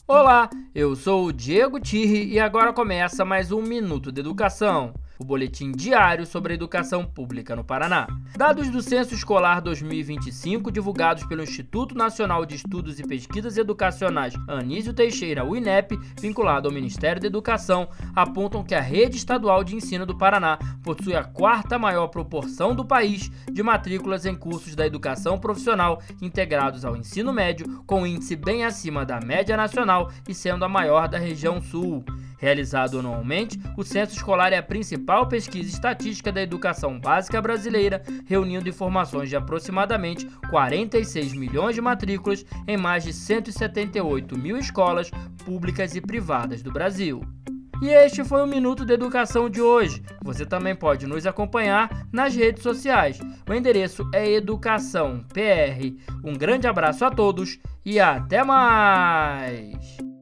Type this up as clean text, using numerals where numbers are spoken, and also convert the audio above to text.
Olá, eu sou o Diego Tirri e agora começa mais um Minuto de Educação, o boletim diário sobre a educação pública no Paraná. Dados do Censo Escolar 2025, divulgados pelo Instituto Nacional de Estudos e Pesquisas Educacionais Anísio Teixeira, o INEP, vinculado ao Ministério da Educação, apontam que a rede estadual de ensino do Paraná possui a quarta maior proporção do país de matrículas em cursos da educação profissional integrados ao ensino médio, com um índice bem acima da média nacional e sendo a maior da região sul. Realizado anualmente, o Censo Escolar é a principal pesquisa estatística da educação básica brasileira, reunindo informações de aproximadamente 46 milhões de matrículas em mais de 178 mil escolas públicas e privadas do Brasil. E este foi o Minuto de Educação de hoje. Você também pode nos acompanhar nas redes sociais. O endereço é Educação PR. Um grande abraço a todos e até mais!